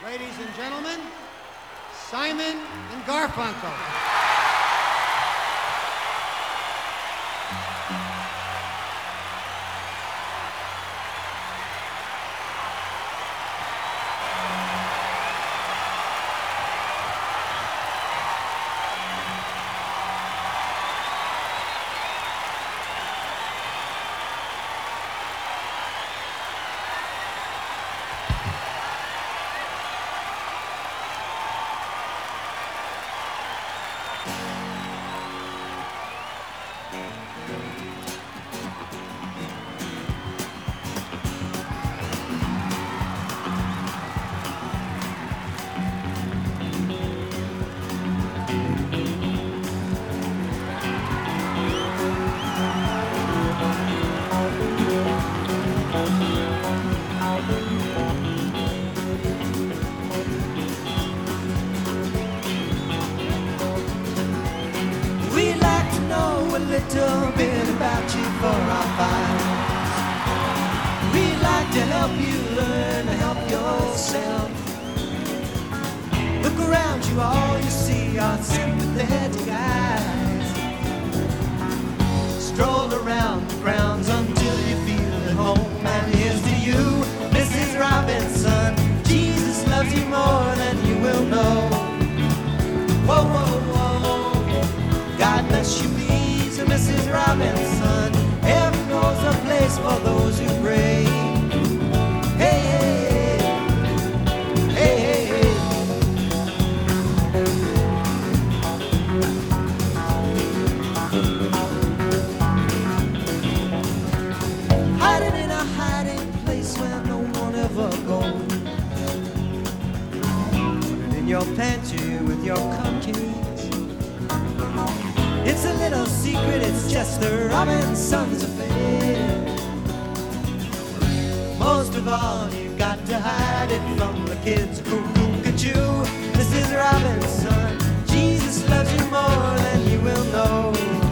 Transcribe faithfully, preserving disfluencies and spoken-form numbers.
Ladies and gentlemen, Simon and Garfunkel. We'd like to know a little bit about you for our files. We'd like to help you learn to help yourself. Look around you, all you see are sympathetic eyes. Stroll around the grounds until you feel at home. And here's to you, Missus Robinson. Jesus loves you more than you will know. Whoa, whoa, whoa. God bless you, please, Missus Robinson. Heaven knows a place for those who pray. Hey, hey, hey, hey, hey, hiding in a hiding place where no one ever goes. Put it in your pantry with your cupcakes. It's a little secret, it's just the Robinsons' affair. Most of all, you got to hide it from the kids who look at you. Missus Robinson, Jesus loves you more than you will know.